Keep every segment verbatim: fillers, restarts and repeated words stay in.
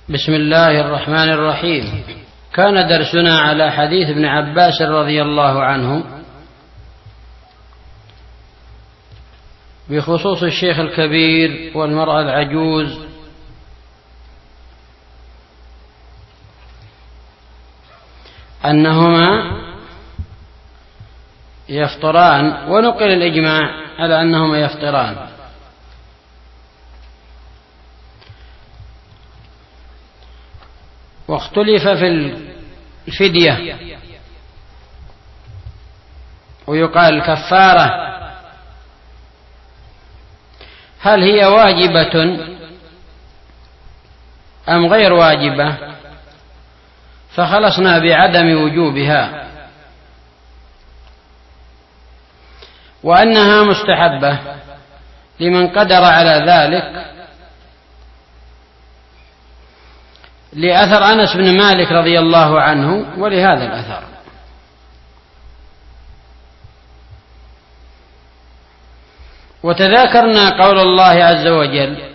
بسم الله الرحمن الرحيم. كان درسنا على حديث ابن عباس رضي الله عنه بخصوص الشيخ الكبير والمرأة العجوز أنهما يفطران، ونقل الإجماع على أنهما يفطران. واختلف في الفدية، ويقال الكفارة هل هي واجبة أم غير واجبة، فخلصنا بعدم وجوبها وأنها مستحبة لمن قدر على ذلك، لأثر أنس بن مالك رضي الله عنه ولهذا الأثر. وتذاكرنا قول الله عز وجل: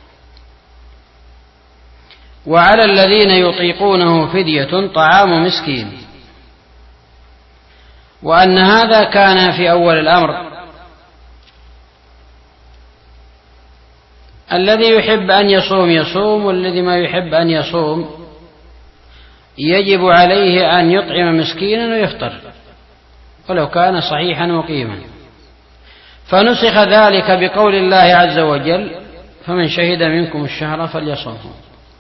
وعلى الذين يطيقونه فدية طعام مسكين، وأن هذا كان في أول الأمر. الذي يحب أن يصوم يصوم، والذي ما يحب أن يصوم يجب عليه أن يطعم مسكينا ويفطر ولو كان صحيحا مقيما. فنسخ ذلك بقول الله عز وجل: فمن شهد منكم الشهر فليصمه.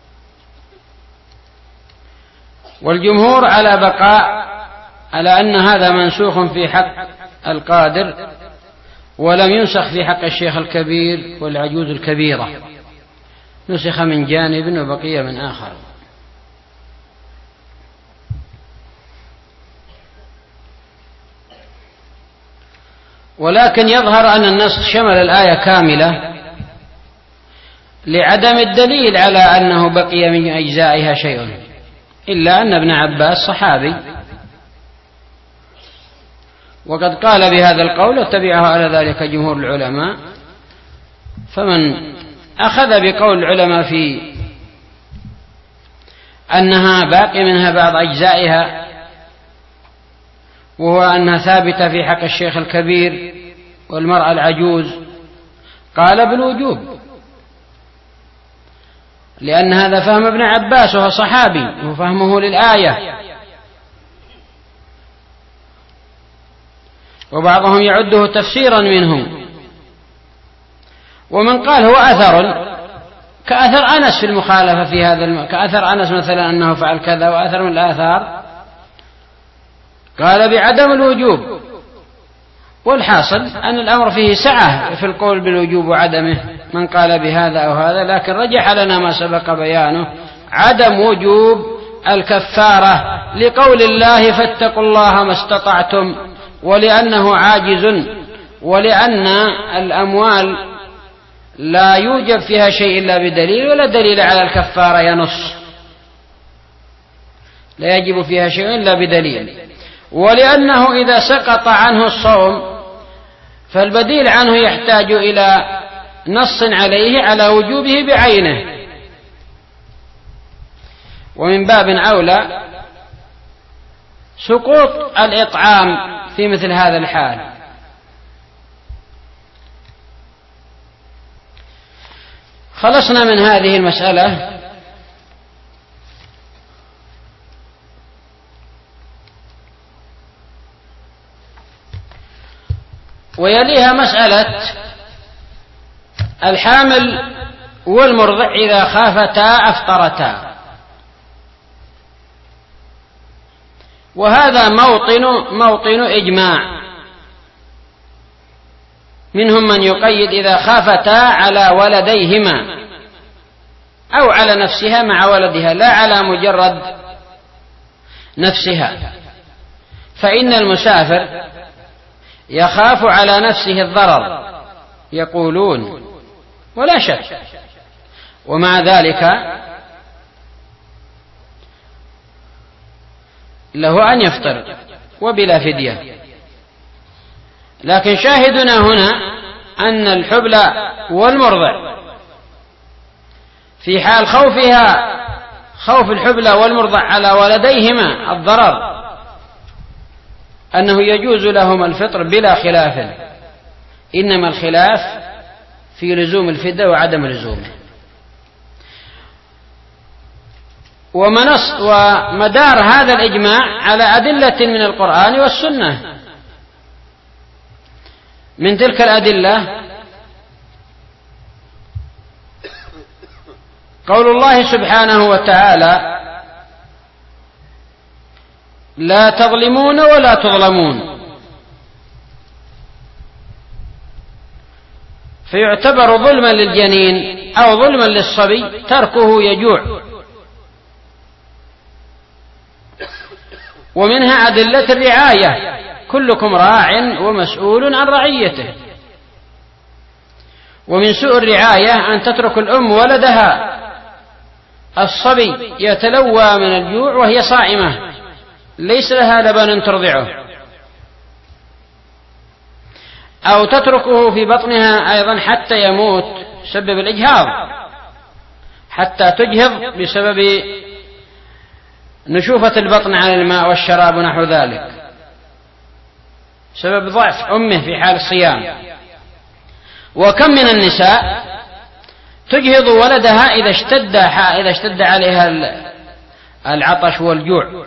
والجمهور على بقاء على أن هذا منسوخ في حق القادر، ولم ينسخ في حق الشيخ الكبير والعجوز الكبيرة، نسخ من جانب وبقي من آخر. ولكن يظهر أن النسخ شمل الآية كاملة لعدم الدليل على أنه بقي من أجزائها شيء، إلا أن ابن عباس صحابي، وقد قال بهذا القول واتبعه على ذلك جمهور العلماء. فمن أخذ بقول العلماء في أنها باقي منها بعض أجزائها، وهو أنها ثابتة في حق الشيخ الكبير والمرأة العجوز، قال بالوجوب، لأن هذا فهم ابن عباس وهو صحابي وفهمه للآية. وبعضهم يعده تفسيرا منهم، ومن قال هو أثر كأثر أنس في المخالفة في هذا الم... كأثر أنس مثلا أنه فعل كذا، وأثر من الآثار قال بعدم الوجوب. والحاصل أن الأمر فيه سعة في القول بالوجوب وعدمه، من قال بهذا أو هذا، لكن رجح لنا ما سبق بيانه عدم وجوب الكفارة لقول الله: فاتقوا الله ما استطعتم، ولأنه عاجز، ولأن الأموال لا يوجب فيها شيء إلا بدليل، ولا دليل على الكفارة ينص، لا يجب فيها شيء إلا بدليل. ولأنه إذا سقط عنه الصوم فالبديل عنه يحتاج إلى نص عليه على وجوبه بعينه، ومن باب أولى سقوط الإطعام في مثل هذا الحال. خلصنا من هذه المسألة. ويليها مسألة الحامل والمرضع إذا خافتا أفطرتا، وهذا موطن موطن إجماع. منهم من يقيد إذا خافتا على ولديهما أو على نفسها مع ولدها، لا على مجرد نفسها، فإن المسافر يخاف على نفسه الضرر يقولون، ولا شك، ومع ذلك له أن يفطر وبلا فدية. لكن شاهدنا هنا أن الحبل والمرضع في حال خوفها خوف الحبلى والمرضع على ولديهما الضرر أنه يجوز لهما الفطر بلا خلاف، إنما الخلاف في لزوم الفدية وعدم لزومه. ومنص ومدار هذا الإجماع على أدلة من القرآن والسنة. من تلك الأدلة قول الله سبحانه وتعالى: لا تظلمون ولا تظلمون، فيعتبر ظلما للجنين أو ظلما للصبي تركه يجوع. ومنها أدلة الرعاية: كلكم راع ومسؤول عن رعيته. ومن سوء الرعاية أن تترك الأم ولدها الصبي يتلوى من الجوع وهي صائمة ليس لها لبن ترضعه، أو تتركه في بطنها أيضا حتى يموت سبب الإجهاض، حتى تجهض بسبب نشوفة البطن عن الماء والشراب ونحو ذلك، سبب ضعف أمه في حال الصيام. وكم من النساء تجهض ولدها إذا اشتد إذا اشتد عليها العطش والجوع.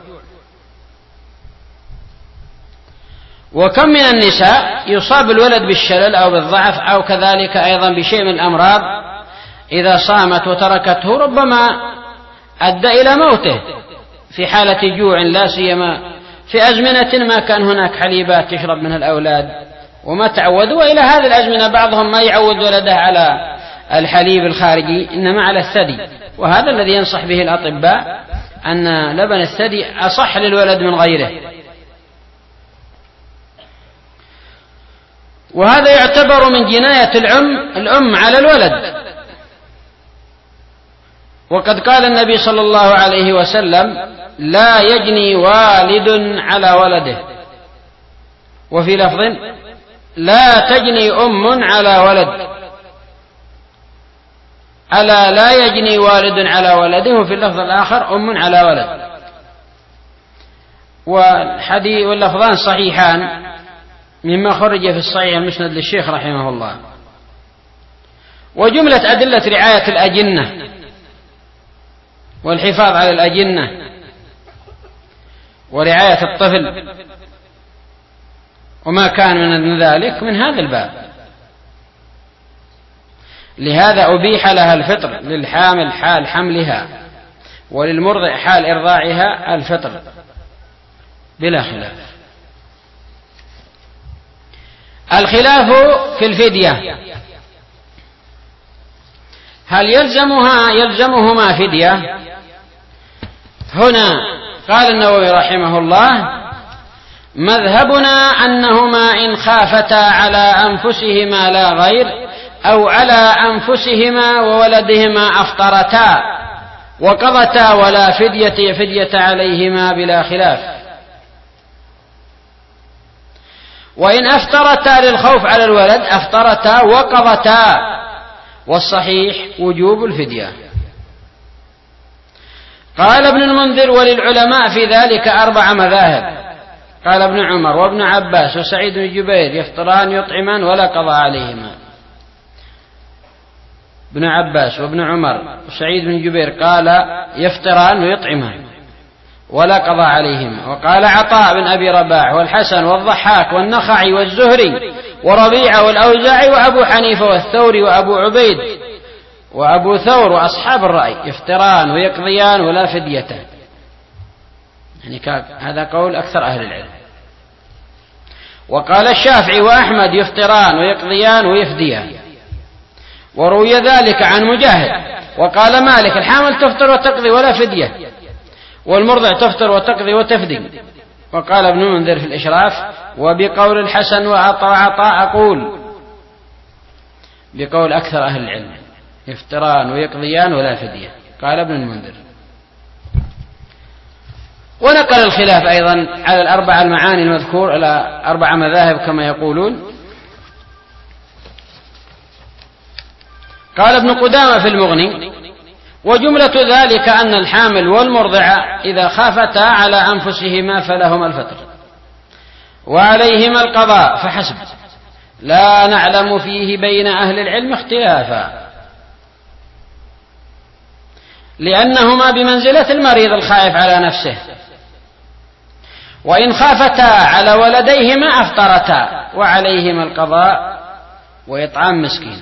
وكم من النساء يصاب الولد بالشلل أو بالضعف أو كذلك أيضا بشيء من الأمراض إذا صامت وتركته ربما أدى إلى موته في حالة جوع، لا سيما في أزمنة ما كان هناك حليبات تشرب منها الأولاد وما تعودوا. وإلى هذه الأزمنة بعضهم ما يعود ولده على الحليب الخارجي إنما على الثدي، وهذا الذي ينصح به الأطباء أن لبن الثدي أصح للولد من غيره. وهذا يعتبر من جناية الأم الأم على الولد. وقد قال النبي صلى الله عليه وسلم: لا يجني والد على ولده. وفي لفظ: لا تجني أم على ولد. ألا لا يجني والد على ولده، وفي اللفظ الآخر أم على ولد. والحديث واللفظان صحيحان مما خرج في الصحيح المسند للشيخ رحمه الله. وجملة أدلة رعاية الأجنة والحفاظ على الأجنة ورعاية الطفل وما كان من ذلك من هذا الباب. لهذا أبيح لها الفطر للحامل حال حملها، وللمرضع حال إرضاعها الفطر بلا خلاف. الخلاف في الفدية: هل يلزمها يلزمهما فدية؟ هنا قال النووي رحمه الله: مذهبنا أنهما إن خافتا على أنفسهما لا غير أو على أنفسهما وولدهما أفطرتا وقضتا ولا فدية فدية عليهما بلا خلاف. وإن أفطرتا للخوف على الولد أفطرتا وقضتا، والصحيح وجوب الفدية. قال ابن المنذر: وللعلماء في ذلك أربع مذاهب. قال ابن عمر وابن عباس وسعيد بن جبير: يفطران يطعمان ولا قضاء عليهما. ابن عباس وابن عمر وسعيد بن جبير قال: يفطران ويطعمان ولا قضاء عليهما. وقال عطاء بن أبي رباح والحسن والضحاك والنخعي والزهري وربيعة والأوزاعي وأبو حنيفة والثوري وأبو عبيد وأبو ثور وأصحاب الرأي: يفطران ويقضيان ولا فدية. يعني هذا قول أكثر أهل العلم. وقال الشافعي وأحمد: يفطران ويقضيان ويفديان. وروي ذلك عن مجاهد. وقال مالك: الحامل تفطر وتقضي ولا فدية، والمرضع تفطر وتقضي وتفدي. وقال ابن منذر في الإشراف: وبقول الحسن وعطاء أقول، بقول أكثر أهل العلم: يفطران ويقضيان ولا فدية. قال ابن المنذر. ونقل الخلاف أيضا على الأربع المعاني المذكور إلى أربع مذاهب كما يقولون. قال ابن قدامة في المغني: وجملة ذلك أن الحامل والمرضع إذا خافتا على أنفسهما فلهما الفطر وعليهما القضاء فحسب، لا نعلم فيه بين أهل العلم اختلافا، لأنهما بمنزلة المريض الخائف على نفسه، وإن خافتا على ولديهما أفطرتا وعليهما القضاء وإطعام مسكين.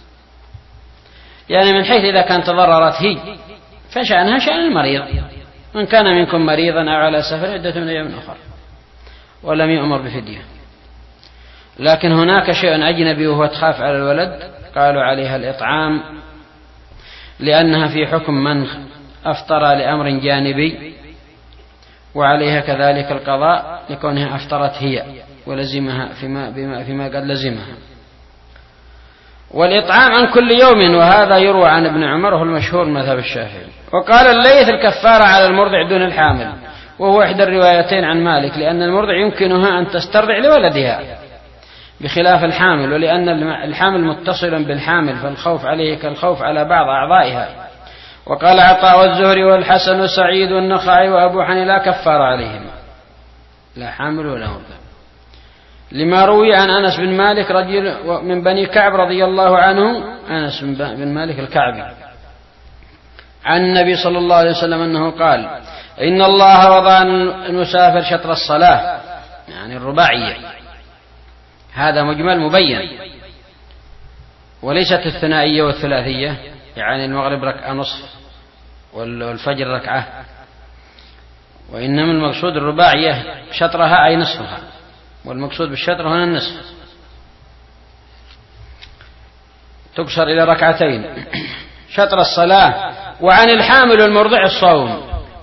يعني من حيث إذا كانت تضررت هي فشأنها شأن المريض، من كان منكم مريضا أو على سفر عدة من أيام أخرى، ولم يؤمر بفدية. لكن هناك شيء أجنبي وهو تخاف على الولد، قالوا عليها الإطعام لأنها في حكم من أفطر لأمر جانبي، وعليها كذلك القضاء لكونها أفطرت هي ولزمها فيما, بما فيما قد لزمها. والإطعام عن كل يوم، وهذا يروى عن ابن عمر وهو المشهور مذهب الشافعي. وقال الليث الكفارة على المرضع دون الحامل، وهو إحدى الروايتين عن مالك، لأن المرضع يمكنها أن تسترضع لولدها بخلاف الحامل، ولأن الحامل متصل بالحامل فالخوف عليه كالخوف على بعض أعضائها. وقال عطاء والزهري والحسن وسعيد والنخعي وأبو حنيفة لا كفار عليهم، لا حامل ولا مرضع، لما روي عن أنس بن مالك رجل من بني كعب رضي الله عنه، أنس بن مالك الكعبي، عن النبي صلى الله عليه وسلم أنه قال: إن الله وضع المسافر شطر الصلاة، يعني الرباعية، هذا مجمل مبين، وليست الثنائية والثلاثية، يعني المغرب ركعة نصف والفجر ركعة، وإنما المقصود الرباعية شطرها أي نصفها، والمقصود بالشطر هنا النصف، تقصر إلى ركعتين شطر الصلاة. وعن الحامل والمرضع الصوم.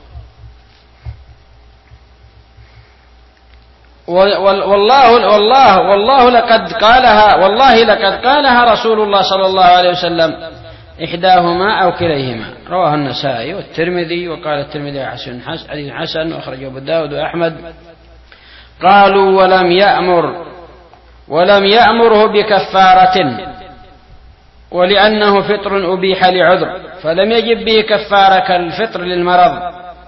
والله والله والله لقد قالها والله لقد قالها رسول الله صلى الله عليه وسلم، إحداهما أو كليهما. رواه النسائي والترمذي، وقال الترمذي حسن حديث حسن، وأخرجه أبو داود وأحمد. قالوا ولم يأمر ولم يأمره بكفارة، ولأنه فطر أبيح لعذر فلم يجب به كفارة كالفطر للمرض.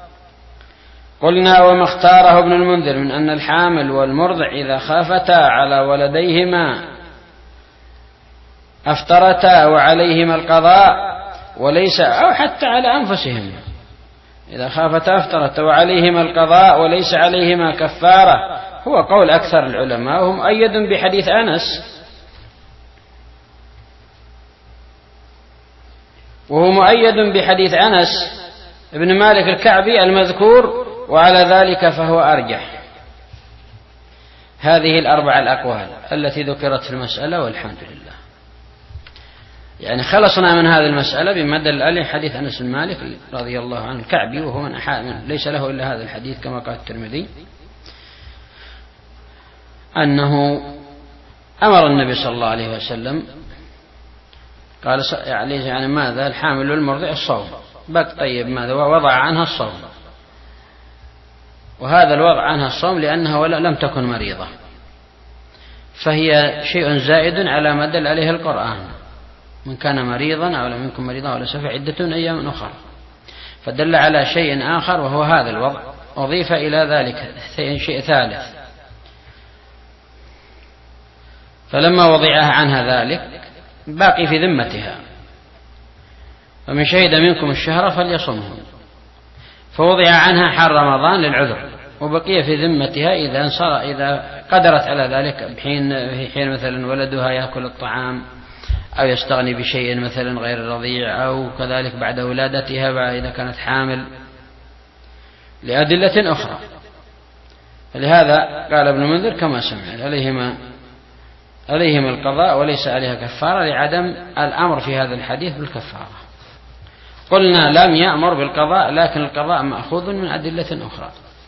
قلنا وما اختاره ابن المنذر من أن الحامل والمرضع إذا خافتا على ولديهما أفطرتا وعليهما القضاء وليس، أو حتى على أنفسهم إذا خافتا أفطرتا وعليهما القضاء وليس عليهما كفارة، هو قول أكثر العلماء، وهم أيد بحديث أنس، وهو مؤيد بحديث أنس ابن مالك الكعبي المذكور، وعلى ذلك فهو أرجح. هذه الأربع الأقوال التي ذكرت في المسألة، والحمد لله. يعني خلصنا من هذه المسألة بما دل عليه حديث أنس بن مالك رضي الله عنه الكعبي، وهو من ليس له إلا هذا الحديث كما قال الترمذي، أنه أمر النبي صلى الله عليه وسلم قال عليه يعني ماذا الحامل والمرضع الصوم، بق طيب ماذا ووضع عنها الصوم، وهذا الوضع عنها الصوم لأنها ولا لم تكن مريضة، فهي شيء زائد على ما دل عليه القرآن، من كان مريضا أو لم يكن مريضا ولا سفر عدة من أيام أخرى، فدل على شيء آخر وهو هذا الوضع، أضيف إلى ذلك شيء ثالث، فلما وضعها عنها ذلك باقي في ذمتها، ومن شهد منكم الشهر فليصمه، فوضع عنها حال رمضان للعذر، وبقي في ذمتها إذا انصر إذا قدرت على ذلك بحين في حين مثلا ولدها يأكل الطعام أو يستغني بشيء مثلا غير الرضيع، أو كذلك بعد ولادتها إذا كانت حامل، لأدلة أخرى. لهذا قال ابن المنذر كما سمع عليهما عليهما القضاء وليس عليها كفارة، لعدم الأمر في هذا الحديث بالكفارة. قلنا لم يأمر بالقضاء، لكن القضاء مأخوذ من أدلة أخرى.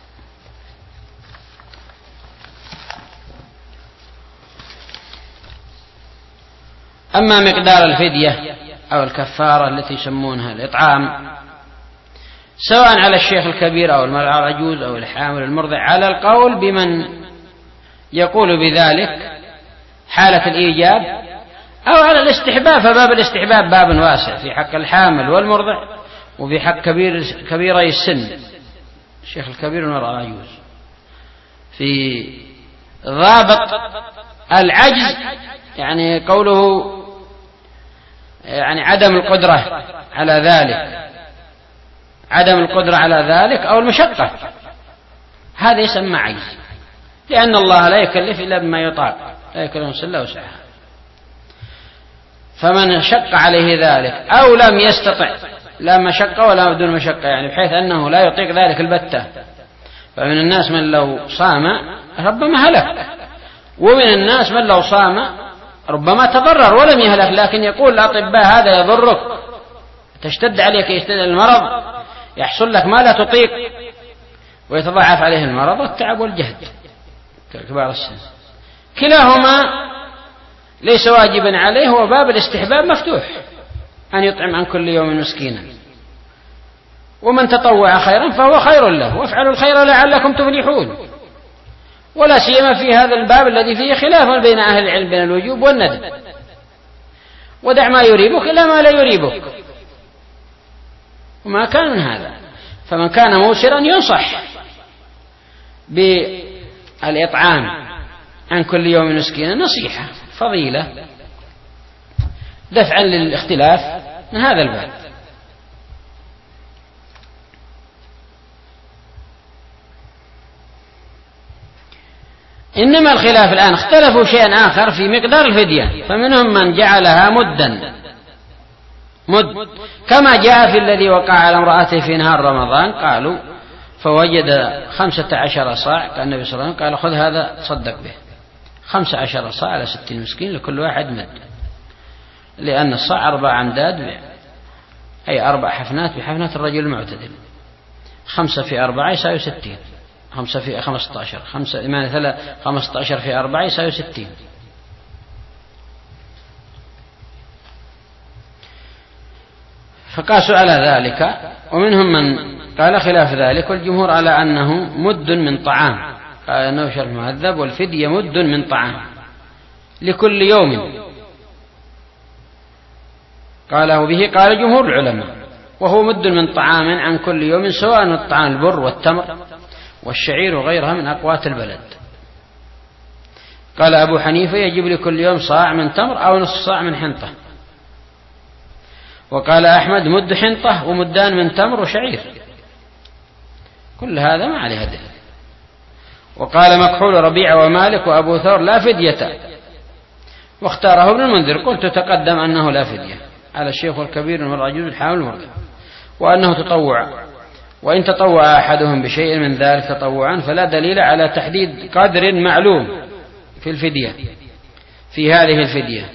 أما مقدار الفدية أو الكفارة التي يسمونها الإطعام، سواء على الشيخ الكبير أو المرأة العجوز أو الحامل المرضع، على القول بمن يقول بذلك حالة الإيجاب، أو على الاستحباب، فباب الاستحباب باب واسع في حق الحامل والمرضع، وفي حق كبير كبيري السن، الشيخ الكبير والمرأة العجوز، في ضابط العجز، يعني قوله يعني عدم القدرة على ذلك، عدم القدرة على ذلك أو المشقة، هذا يسمى عجز، لأن الله لا يكلف إلا بما يطاق، لا يكلف إلا وسعها. فمن شق عليه ذلك أو لم يستطع، لا مشقة ولا بدون مشقة، يعني بحيث أنه لا يطيق ذلك البتة، فمن الناس من لو صام ربما هلك، ومن الناس من لو صام ربما تضرر ولم يهلك، لكن يقول الأطباء هذا يضرك، تشتد عليك يشتد المرض، يحصل لك ما لا تطيق، ويتضاعف عليه المرض والتعب والجهد كبار السن. كلاهما ليس واجبا عليه، هو باب الاستحباب مفتوح أن يطعم عن كل يوم مسكينا، ومن تطوع خيرا فهو خير له، وافعلوا الخير لعلكم تفلحون، ولا سيما في هذا الباب الذي فيه خلاف بين أهل العلم بين الوجوب والندب. ودع ما يريبك إلى ما لا يريبك، وما كان من هذا. فمن كان موسرا ينصح بالإطعام عن كل يوم مسكينا، نصيحة فضيلة دفعا للاختلاف من هذا الباب. إنما الخلاف الآن اختلفوا شيئا آخر في مقدار الفدية، فمنهم من جعلها مدا مد كما جاء في الذي وقع على امرأته في نهار رمضان، قالوا فوجد خمسة عشر صاع، قال النبي صلى الله عليه وسلم قال خذ هذا تصدق به، خمسة عشر صاع على ستين مسكين لكل واحد مد، لأن الصاع أربع أمداد أي أربع حفنات بحفنات الرجل المعتدل، خمسة في أربعة يساوي ستين، خمسة في خمسة عشر، خمسة إيمان ثلاثة خمسة عشر في أربعة يساوي ستين. فقاسوا على ذلك، ومنهم من قال خلاف ذلك، والجمهور على أنه مد من طعام، قال أنه شرح مهذب، والفدية مد من طعام لكل يوم، قاله به قال جمهور العلماء، وهو مد من طعام عن كل يوم، سواء الطعام البر والتمر والشعير وغيرها من أقوات البلد. قال أبو حنيفة يجب لكل يوم صاع من تمر أو نصف صاع من حنطة، وقال أحمد مد حنطة ومدان من تمر وشعير، كل هذا ما عليه دليل. وقال مكحول ربيع ومالك وأبو ثور لا فدية، واختاره ابن المنذر، قلت تقدم أنه لا فدية على الشيخ الكبير والرجل الحامل المرضع، وأنه تطوع، وإن تطوع أحدهم بشيء من ذلك تطوعا فلا دليل على تحديد قدر معلوم في الفدية في هذه الفدية.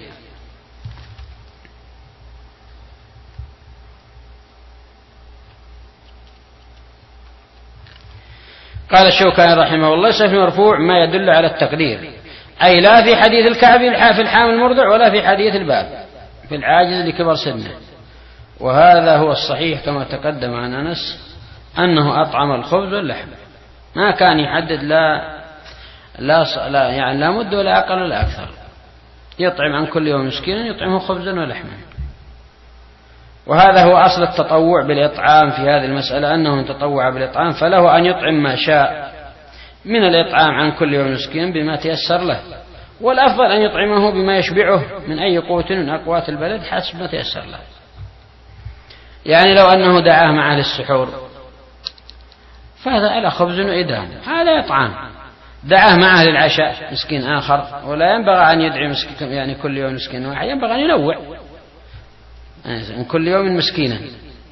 قال الشوكاني رحمه الله ليس في المرفوع ما يدل على التقدير، أي لا في حديث الكعب في الحامل المرضع ولا في حديث الباب في العاجز لكبر سنه، وهذا هو الصحيح كما تقدم عن أنس أنه أطعم الخبز واللحم، ما كان يحدد لا لا, لا يعني لا مد ولا أقل ولا أكثر، يطعم عن كل يوم مسكينا يطعمه خبزا ولحما. وهذا هو أصل التطوع بالإطعام في هذه المسألة، أنه تطوع بالإطعام فله أن يطعم ما شاء من الإطعام عن كل يوم مسكين بما تيسر له، والأفضل أن يطعمه بما يشبعه من أي قوت من أقوات البلد حسب ما تيسر له. يعني لو أنه دعاه مع أهل السحور فهذا على خبز وإدام، هذا إطعام. دعاه مع أهل العشاء مسكين آخر، ولا ينبغي أن يدعي مسكين يعني كل يوم مسكين واحد، ينبغي أن ينوع يعني كل يوم مسكينا،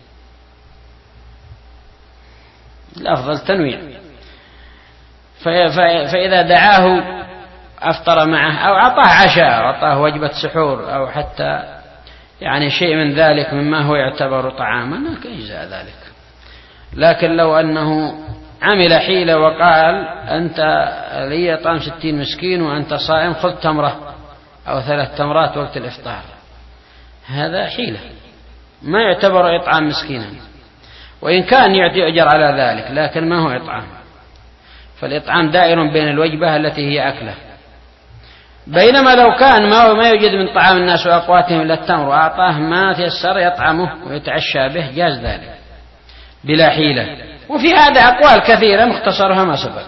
الأفضل تنويع. فإذا دعاه أفطر معه أو أعطاه عشاء أو أعطاه وجبة سحور أو حتى يعني شيء من ذلك مما هو يعتبر طعاما يجزى ذلك. لكن لو أنه عمل حيلة وقال أنت لي طعام ستين مسكين وأنت صائم خذ تمرة أو ثلاث تمرات وقت الإفطار، هذا حيلة ما يعتبر إطعام مسكينا، وإن كان يعطي أجر على ذلك لكن ما هو إطعام. فالإطعام دائر بين الوجبة التي هي أكله بينما لو كان ما ما يوجد من طعام الناس وأقواتهم إلا التمر وأعطاه ما تيسر يطعمه ويتعشى به جاز ذلك بلا حيلة. وفي هذا أقوال كثيرة مختصرها ما سبق.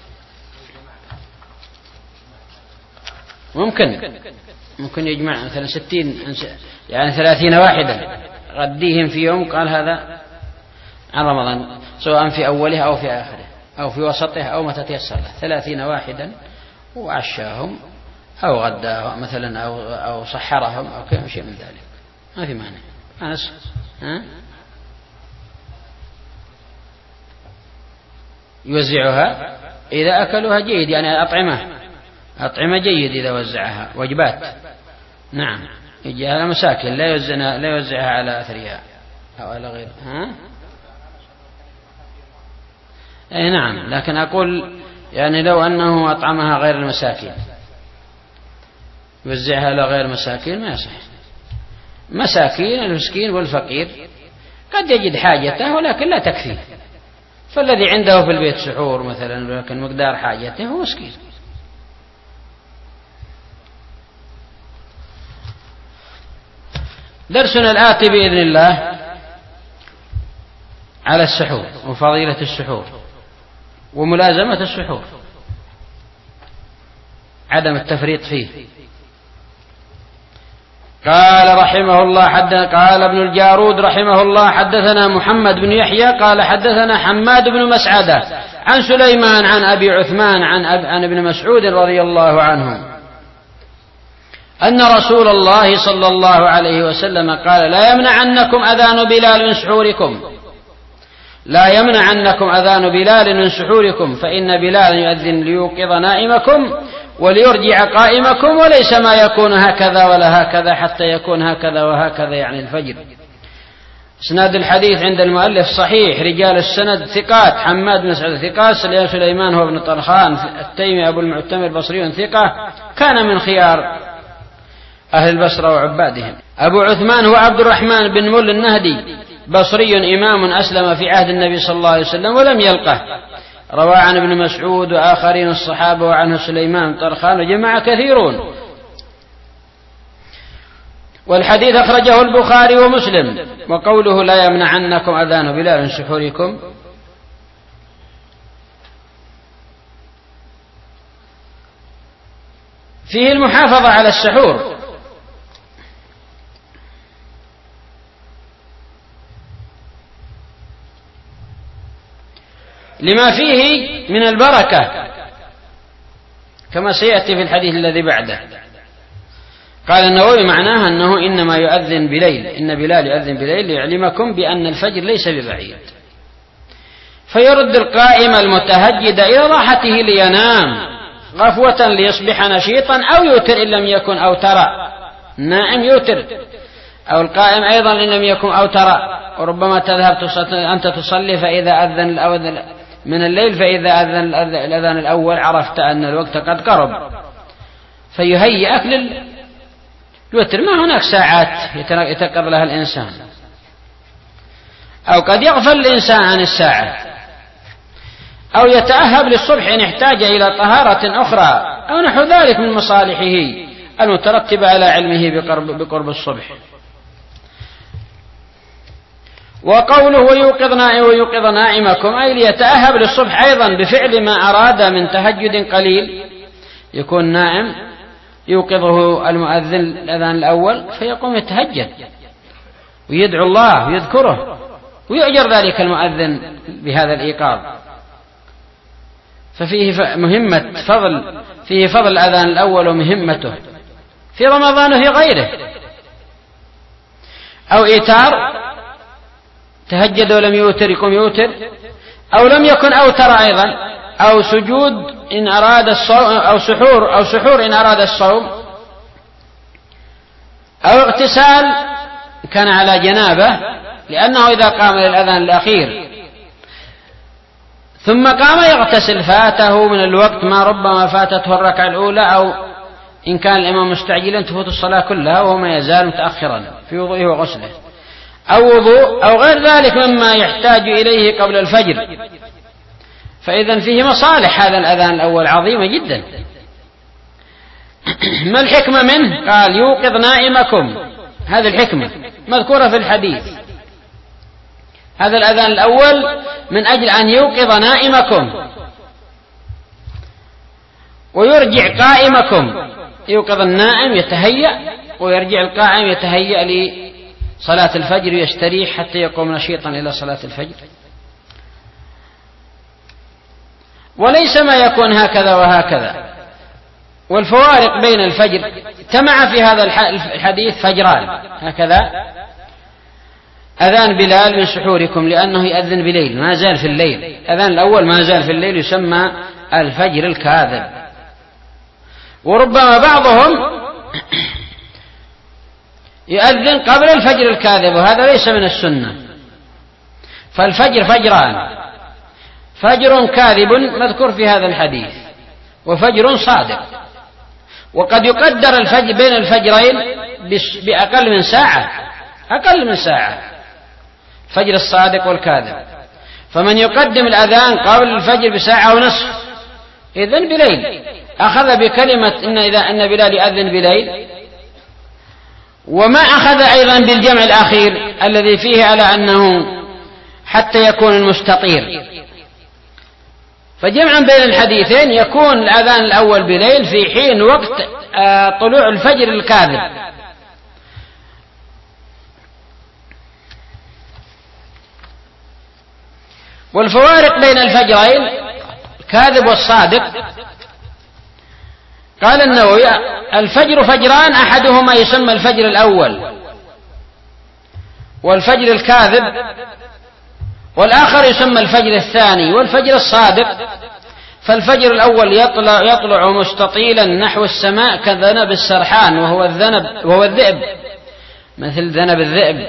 ممكن ممكن يجمع مثلا ستين يعني ثلاثين واحدا غديهم في يوم قال هذا عن رمضان سواء في أوله أو في آخره أو في وسطه أو متى تيسر له ثلاثين واحدا وعشاهم أو غداهم مثلا أو أو صحرهم أو كم شيء من ذلك ما في مانع. أنس ها يوزعها إذا أكلوها جيد يعني أطعمة أطعمة جيد إذا وزعها وجبات. نعم يجي على مساكن لا يوزعها لا يوزعها على أثرياء أو على غير ها أي نعم. لكن أقول يعني لو أنه أطعمها غير المساكين يوزعها على غير مساكين ما يصح. مساكين المسكين والفقير قد يجد حاجته ولكن لا تكفيه. فالذي عنده في البيت سحور مثلا ولكن مقدار حاجته هو مسكين. درسنا الآتي بإذن الله على السحور وفضيلة السحور وملازمة السحور عدم التفريط فيه. قال رحمه الله حدث قال ابن الجارود رحمه الله حدثنا محمد بن يحيى قال حدثنا حماد بن مسعدة عن سليمان عن أبي عثمان عن, أب عن ابن مسعود رضي الله عنه أن رسول الله صلى الله عليه وسلم قال لا يمنعنكم أذان بلال من سحوركم لا يمنعنكم أذان بلال من سحوركم فإن بلال يؤذن ليوقظ نائمكم وليرجع قائمكم وليس ما يكون هكذا ولا هكذا حتى يكون هكذا وهكذا يعني الفجر. اسناد الحديث عند المؤلف صحيح رجال السند ثقات حماد بن سعد ثقات سليمان هو ابن طرخان التيمي أبو المعتمر بصري ثقة كان من خيار أهل البصرة وعبادهم. أبو عثمان هو عبد الرحمن بن مل النهدي بصري إمام أسلم في عهد النبي صلى الله عليه وسلم ولم يلقه. روى عن ابن مسعود وآخرين الصحابة وعنه سليمان طرخان وجماعة كثيرون. والحديث أخرجه البخاري ومسلم. وقوله لا يمنعنكم أذان بلال من سحوركم فيه المحافظة على السحور لما فيه من البركة كما سيأتي في الحديث الذي بعده. قال النووي معناها أنه إنما يؤذن بليل إن بلال يؤذن بليل ليعلمكم بأن الفجر ليس ببعيد فيرد القائم المتهجد إلى راحته لينام غفوة ليصبح نشيطا أو يوتر إن لم يكن أوتر. النائم يوتر أو القائم أيضا إن لم يكن أوتر. وربما تذهب أنت تصلي فإذا أذن الأذان من الليل فإذا أذن الأذان الأول عرفت أن الوقت قد قرب فيهيئك للوتر. ما هناك ساعات يتقضى لها الإنسان أو قد يغفل الإنسان عن الساعة أو يتأهب للصبح إن احتاج إلى طهارة أخرى أو نحو ذلك من مصالحه المترتبة على علمه بقرب, بقرب الصبح. وقوله ويوقظ ويوقظ نائمكم أي ليتأهب للصبح أيضا بفعل ما أراد من تهجد قليل يكون نائم يوقظه المؤذن الأذان الأول فيقوم يتهجد ويدعو الله ويذكره ويؤجر ذلك المؤذن بهذا الإيقاظ. ففيه مهمة فضل فيه فضل الأذان الأول ومهمته في رمضان وفي غيره. أو إيتار تهجد ولم يوتر يقوم يوتر أو لم يكن أوتر أيضا أو سجود إن أراد الصوم أو سحور أو سحور إن أراد الصوم أو اغتسال كان على جنابه لأنه إذا قام للأذان الأخير ثم قام يغتسل فاته من الوقت ما ربما فاتته الركعة الأولى أو إن كان الإمام مستعجلا تفوت الصلاة كلها وهو ما يزال متأخرا في وضوئه وغسله أو وضوء أو غير ذلك مما يحتاج إليه قبل الفجر. فإذا فيه مصالح هذا الأذان الأول عظيمة جدا ما الحكمة منه؟ قال يوقظ نائمكم، هذه الحكمة مذكورة في الحديث. هذا الأذان الأول من أجل أن يوقظ نائمكم ويرجع قائمكم، يوقظ النائم يتهيأ ويرجع القائم يتهيأ لصلاة الفجر ويستريح حتى يقوم نشيطا إلى صلاة الفجر. وليس ما يكون هكذا وهكذا. والفوارق بين الفجر تمع في هذا الحديث فجران هكذا: أذان بلال من سحوركم لأنه يأذن بليل، ما زال في الليل، أذان الأول ما زال في الليل يسمى الفجر الكاذب. وربما بعضهم يؤذن قبل الفجر الكاذب، وهذا ليس من السنة. فالفجر فجران: فجر كاذب مذكور في هذا الحديث، وفجر صادق. وقد يقدر الفجر بين الفجرين بأقل من ساعة، أقل من ساعة، فجر الصادق والكاذب. فمن يقدم الأذان قبل الفجر بساعة ونصف إذن بليل، أخذ بكلمة إن إذا أن بلال يأذن بليل، وما أخذ أيضا بالجمع الأخير الذي فيه على أنه حتى يكون المستطير. فجمعا بين الحديثين يكون الأذان الأول بليل في حين وقت طلوع الفجر الكاذب. والفوارق بين الفجرين الكاذب والصادق: قال النووي: الفجر فجران، أحدهما يسمى الفجر الأول والفجر الكاذب، والآخر يسمى الفجر الثاني والفجر الصادق. فالفجر الأول يطلع, يطلع مستطيلا نحو السماء كذنب السرحان، وهو الذنب وهو الذئب، مثل ذنب الذئب،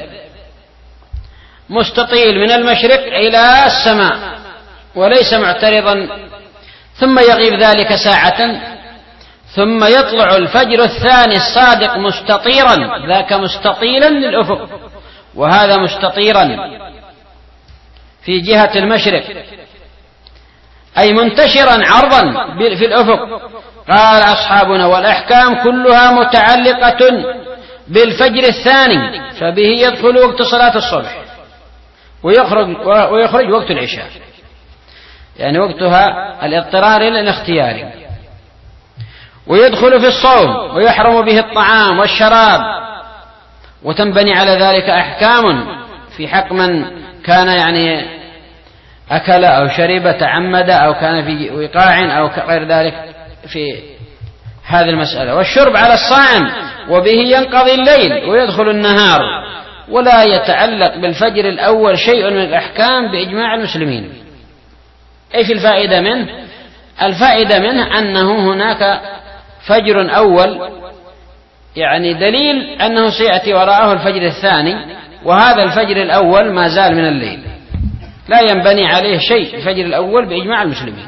مستطيل من المشرق إلى السماء وليس معترضا، ثم يغيب ذلك ساعة، ثم يطلع الفجر الثاني الصادق مستطيرا، ذاك مستطيلا للأفق وهذا مستطيرا في جهة المشرق، أي منتشرا عرضا في الأفق. قال أصحابنا: والأحكام كلها متعلقة بالفجر الثاني، فبه يدخل وقت صلاة الصبح ويخرج, ويخرج وقت العشاء، يعني وقتها الاضطراري للاختياري، ويدخل في الصوم ويحرم به الطعام والشراب، وتنبني على ذلك أحكام في حق من كان يعني أكل أو شرب تعمد أو كان في وقاع أو غير ذلك في هذه المسألة. والشرب على الصائم، وبه ينقضي الليل ويدخل النهار. ولا يتعلق بالفجر الأول شيء من الأحكام بإجماع المسلمين. أي في الفائدة منه؟ الفائدة منه أنه هناك فجر أول، يعني دليل أنه سيأتي وراءه الفجر الثاني، وهذا الفجر الأول ما زال من الليل، لا ينبني عليه شيء الفجر الأول بإجماع المسلمين.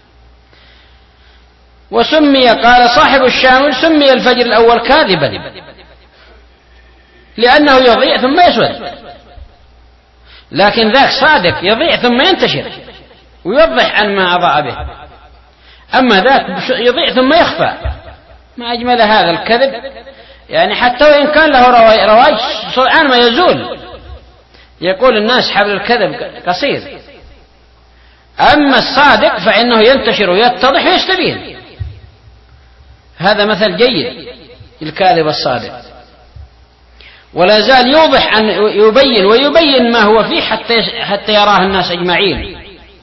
وسمي، قال صاحب الشامل: سمي الفجر الأول كاذبا لأنه يضيع ثم يسود، لكن ذاك صادق يضيع ثم ينتشر ويوضح عن ما أضاء به. أما ذاك يضيع ثم يخفى. ما أجمل هذا الكذب، يعني حتى وإن كان له رواج سرعان ما يزول. يقول الناس حبل الكذب قصير، أما الصادق فإنه ينتشر ويتضح ويستبين. هذا مثل جيد الكاذب الصادق، ولا زال يوضح أن يبين ويبين ما هو فيه حتى حتى يراه الناس أجمعين.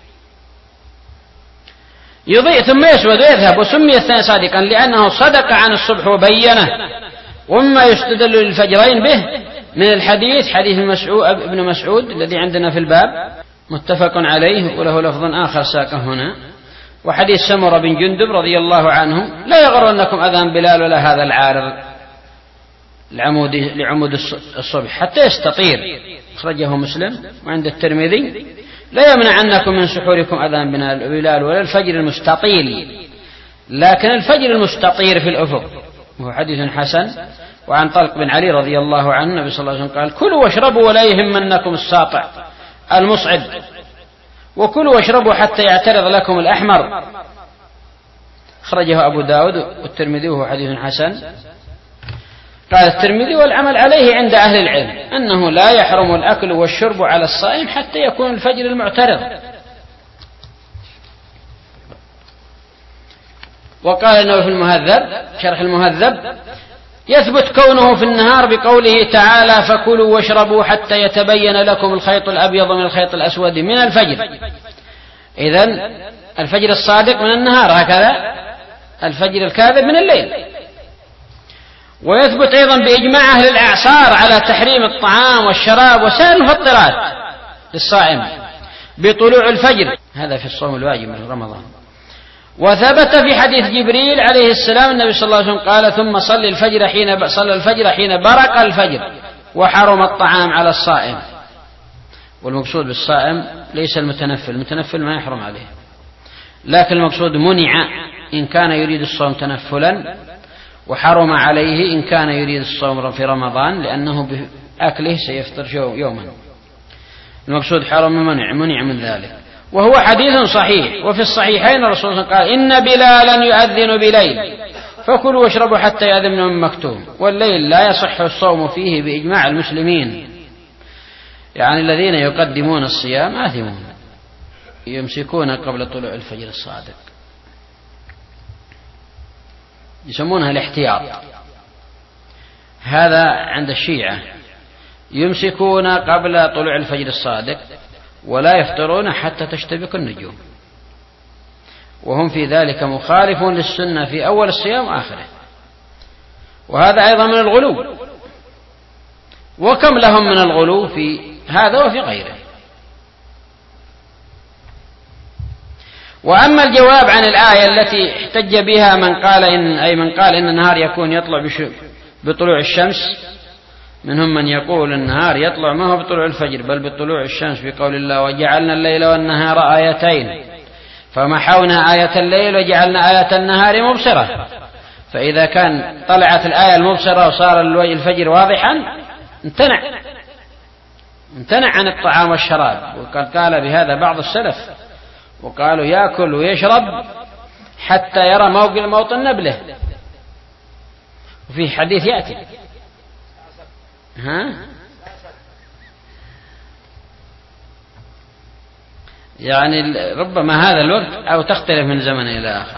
يضيء ثم يسود ويذهب. وسمي الثاني صادقا لأنه صدق عن الصبح وبينه. ومما يستدل للفجرين به من الحديث حديث مسعود ابن مسعود الذي عندنا في الباب، متفق عليه وله لفظ آخر ساقه هنا، وحديث سمرة بن جندب رضي الله عنه: لا يغرنكم أذان بلال ولا هذا العارض العمود لعمود الصبح حتى يستطير، أخرجه مسلم وعند الترمذي. لا يمنعنكم من سحوركم أذان بلال ولا الفجر المستطيل، لكن الفجر المستطير في الأفق، وهو حديث حسن. وعن طلق بن علي رضي الله عنه النبي صلى الله عليه وسلم قال: كلوا واشربوا ولا يهمنكم الساطع المصعد، وكلوا واشربوا حتى يعترض لكم الأحمر. خرجه أبو داود والترمذي وهو حديث حسن. قال الترمذي: والعمل عليه عند أهل العلم أنه لا يحرم الأكل والشرب على الصائم حتى يكون الفجر المعترض. وقال النووي في المهذب شرح المهذب: يثبت كونه في النهار بقوله تعالى: فكلوا واشربوا حتى يتبين لكم الخيط الأبيض من الخيط الأسود من الفجر. إذن الفجر الصادق من النهار، هكذا الفجر الكاذب من الليل. ويثبت أيضا بإجماع أهل الأعصار على تحريم الطعام والشراب وسائر المفطرات للصائم بطلوع الفجر، هذا في الصوم الواجب من رمضان. وثبت في حديث جبريل عليه السلام النبي صلى الله عليه وسلم قال: ثم صلي الفجر حين صلى الفجر حين برق الفجر وحرم الطعام على الصائم. والمقصود بالصائم ليس المتنفل، المتنفل ما يحرم عليه، لكن المقصود منع إن كان يريد الصوم تنفلا، وحرم عليه إن كان يريد الصوم في رمضان لأنه بأكله سيفطر يوما. المقصود حرم منع منع من ذلك. وهو حديث صحيح. وفي الصحيحين الرسول صلى الله عليه وسلم قال: إن بلالا يؤذن بليل فكلوا واشربوا حتى يأذن من مكتوم. والليل لا يصح الصوم فيه بإجماع المسلمين، يعني الذين يقدمون الصيام آثمون، يمسكون قبل طلوع الفجر الصادق، يسمونها الاحتياط. هذا عند الشيعة، يمسكون قبل طلوع الفجر الصادق ولا يفطرون حتى تشتبك النجوم، وهم في ذلك مخالفون للسنة في أول الصيام وآخره. وهذا أيضا من الغلو، وكم لهم من الغلو في هذا وفي غيره. وأما الجواب عن الآية التي احتج بها من قال إن أي من قال إن النهار يكون يطلع بطلوع الشمس، منهم من يقول النهار يطلع ما هو بطلوع الفجر بل بطلوع الشمس، في قول الله: وجعلنا الليل والنهار آيتين فمحونا آية الليل وجعلنا آية النهار مبصرة. فإذا كان طلعت الآية المبصرة وصار الفجر واضحا امتنع امتنع عن الطعام والشراب. وقد قال بهذا بعض السلف، وقالوا يأكل ويشرب حتى يرى موطن نبله. وفي حديث يأتي ها يعني ربما هذا الوقت أو تختلف من زمن إلى آخر.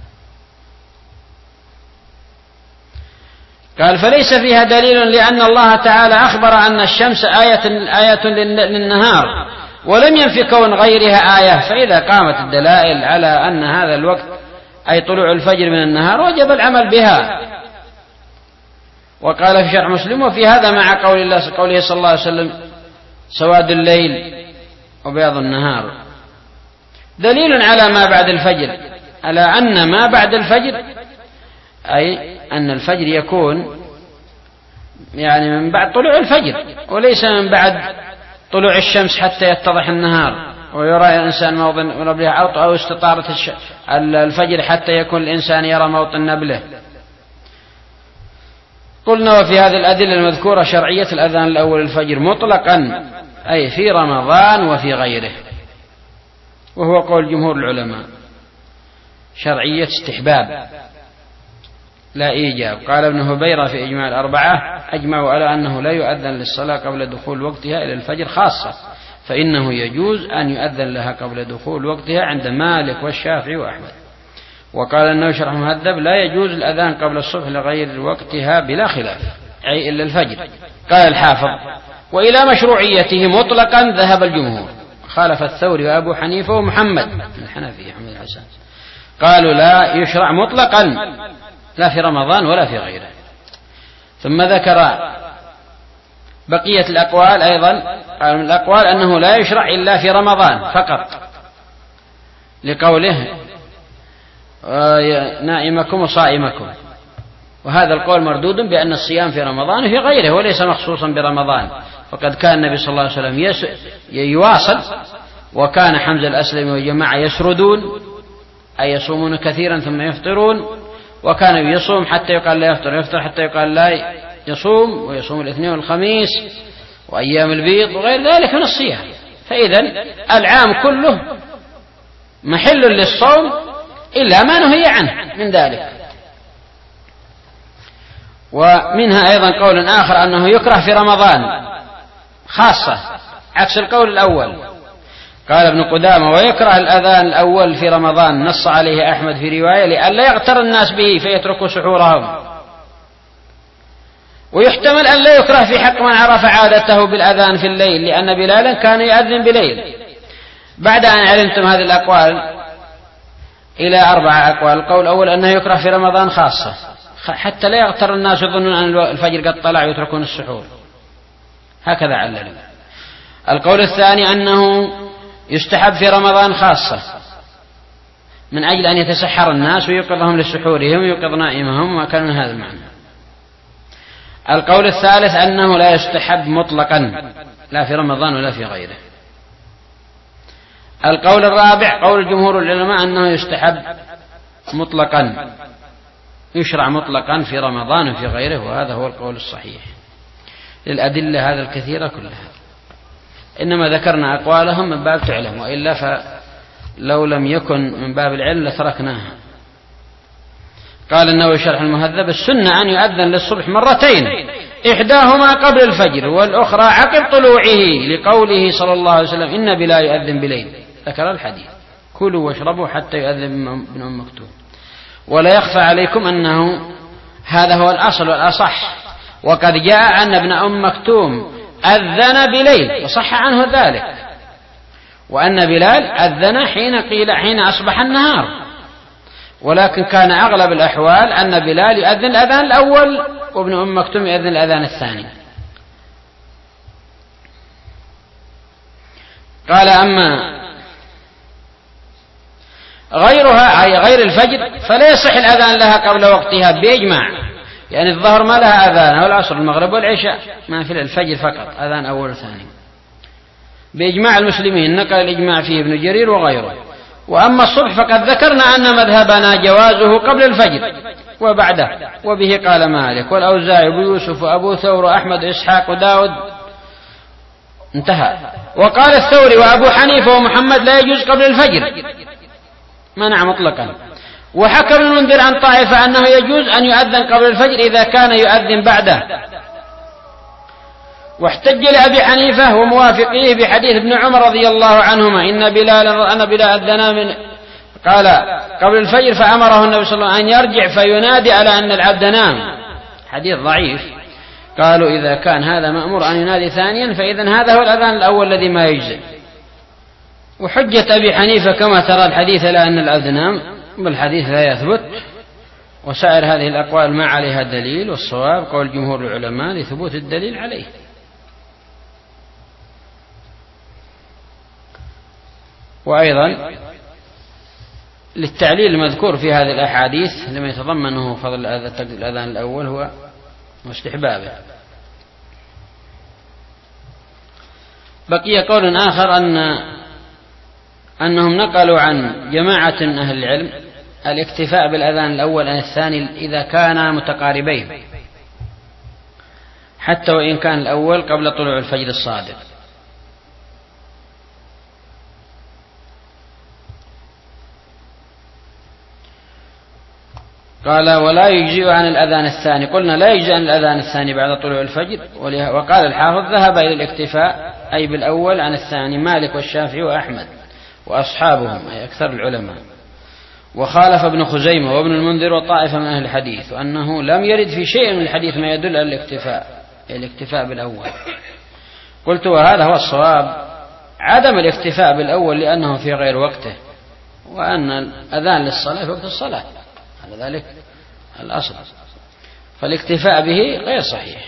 قال: فليس فيها دليل لأن الله تعالى أخبر أن الشمس آية, آية للنهار ولم ينفي كون غيرها آية، فإذا قامت الدلائل على أن هذا الوقت أي طلوع الفجر من النهار وجب العمل بها. وقال في شرح مسلم: وفي هذا مع قول الله قوله صلى الله عليه وسلم: سواد الليل وبياض النهار دليل على ما بعد الفجر، على أن ما بعد الفجر أي أن الفجر يكون يعني من بعد طلوع الفجر وليس من بعد طلوع الشمس حتى يتضح النهار ويرى الإنسان موطن نبله، أو استطارة الفجر حتى يكون الإنسان يرى موطن نبله. قلنا: وفي هذه الأدلة المذكورة شرعية الأذان الأول الفجر مطلقا، أي في رمضان وفي غيره، وهو قول جمهور العلماء شرعية استحباب لا إيجاب. قال ابن هبيرة في إجماع الأربعة: أجمعوا على أنه لا يؤذن للصلاة قبل دخول وقتها إلى الفجر خاصة، فإنه يجوز أن يؤذن لها قبل دخول وقتها عند مالك والشافعي وأحمد. وقال النووي شرح المهذب: لا يجوز الأذان قبل الصبح لغير وقتها بلا خلاف، أي إلا الفجر. قال الحافظ: وإلى مشروعيته مطلقا ذهب الجمهور، خالف الثوري وأبو حنيفة ومحمد الحنفي أحمد الحسن، قالوا لا يشرع مطلقا لا في رمضان ولا في غيره. ثم ذكر بقية الأقوال أيضا، قال من الأقوال أنه لا يشرع إلا في رمضان فقط، لقوله: نائمكم وصائمكم. وهذا القول مردود بأن الصيام في رمضان وفي غيره وليس مخصوصا برمضان، فقد كان النبي صلى الله عليه وسلم يواصل، وكان حمزة الأسلمي وجماعة يسردون أي يصومون كثيرا ثم يفطرون، وكان يصوم حتى يقال لا يفطر، يفطر حتى يقال لا يصوم، ويصوم الاثنين والخميس وأيام البيض وغير ذلك من الصيام. فإذا العام كله محل للصوم إلا ما نهي عنه من ذلك. ومنها أيضا قول آخر أنه يكره في رمضان خاصة عكس القول الأول. قال ابن قدامة: ويكره الأذان الأول في رمضان، نص عليه أحمد في رواية لئلا يغتر الناس به فيتركوا سحورهم. ويحتمل أن لا يكره في حق من عرف عادته بالأذان في الليل، لأن بلالا كان يؤذن بليل. بعد أن علمتم هذه الأقوال إلى أربعة أقوال. القول الأول أنه يكره في رمضان خاصة حتى لا يغتر الناس يظنون أن الفجر قد طلع ويتركون السحور، هكذا علل. القول الثاني أنه يستحب في رمضان خاصة من أجل أن يتسحر الناس ويوقظهم لسحورهم ويوقظ نائمهم، وكان من هذا المعنى. القول الثالث أنه لا يستحب مطلقا لا في رمضان ولا في غيره. القول الرابع قول جمهور العلماء أنه يستحب مطلقا، يشرع مطلقا في رمضان وفي غيره، وهذا هو القول الصحيح للأدلة هذا الكثيرة كلها. إنما ذكرنا أقوالهم من باب تعلم، وإلا فلو لم يكن من باب العلم لتركناها. قال النووي شرح المهذب: السنة أن يؤذن للصبح مرتين، إحداهما قبل الفجر والأخرى عقب طلوعه، لقوله صلى الله عليه وسلم: إن بلال يؤذن بليل. ذكر الحديث: كلوا واشربوا حتى يؤذن ابن أم مكتوم. ولا يخفى عليكم أنه هذا هو الأصل والأصح، وقد جاء أن ابن أم مكتوم أذن بليل وصح عنه ذلك، وأن بلال أذن حين قيل حين أصبح النهار، ولكن كان أغلب الأحوال أن بلال يؤذن الأذان الأول وابن أم مكتوم يؤذن الأذان الثاني. قال: أما غيرها أي غير الفجر فلا يصح الأذان لها قبل وقتها بإجماع، يعني الظهر ما لها أذان، والعصر المغرب والعشاء ما في، الفجر فقط أذان أول وثاني بإجماع المسلمين، نقل الإجماع فيه ابن جرير وغيره. وأما الصبح فقد ذكرنا أن مذهبنا جوازه قبل الفجر وبعده، وبه قال مالك والأوزاعي ويوسف وأبو ثور وأحمد وإسحاق وداود، انتهى. وقال الثوري وأبو حنيفة ومحمد لا يجوز قبل الفجر، منع مطلقا. وحكى ابن المنذر عن طائفة أنه يجوز أن يؤذن قبل الفجر إذا كان يؤذن بعده. واحتج لأبي حنيفة وموافقيه بحديث ابن عمر رضي الله عنهما: إن بلالا أن بلال أذن من قال قبل الفجر فأمره النبي صلى الله عليه وسلم أن يرجع فينادي على أن العبد نام، حديث ضعيف. قالوا: إذا كان هذا مأمور أن ينادي ثانيا فإذن هذا هو الأذان الأول الذي ما يجزي. وحجة أبي حنيفة كما ترى الحديث لا أن العبد نام، بالحديث لا يثبت. وسائر هذه الأقوال ما عليها دليل، والصواب قول جمهور العلماء لثبوت الدليل عليه. وأيضا للتعليل المذكور في هذه الأحاديث لما يتضمنه فضل الأذان الأول هو واستحبابه. بقي قول آخر أن أنهم نقلوا عن جماعة من أهل العلم الاكتفاء بالأذان الأول عن الثاني إذا كانا متقاربين، حتى وإن كان الأول قبل طلوع الفجر الصادق. قال: ولا يجزئ عن الأذان الثاني. قلنا لا يجزئ عن الأذان الثاني بعد طلوع الفجر. وقال الحافظ: ذهب إلى الاكتفاء أي بالأول عن الثاني مالك والشافعي وأحمد وأصحابهم أي أكثر العلماء. وخالف ابن خزيمة وابن المنذر وطائفة من أهل الحديث، وأنه لم يرد في شيء من الحديث ما يدل على الاكتفاء الاكتفاء بالأول. قلت: وهذا هو الصواب، عدم الاكتفاء بالأول لأنه في غير وقته، وأن الأذان للصلاة في وقت الصلاة، على ذلك الأصل، فالاكتفاء به غير صحيح.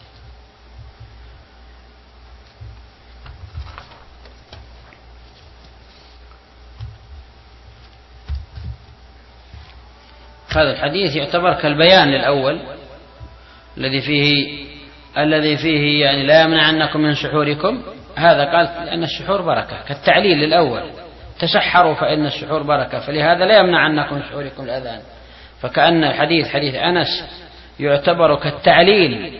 هذا الحديث يعتبر كالبيان للأول الذي فيه الذي فيه يعني لا يمنعنكم من سحوركم. هذا قال لأن السحور بركة، كالتعليل للأول: تسحروا فإن السحور بركة، فلهذا لا يمنعنكم من سحوركم الأذان. فكأن الحديث حديث أنس يعتبر كالتعليل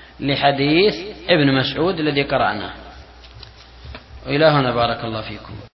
لحديث ابن مسعود الذي قرأناه. وإلى هنا بارك الله فيكم.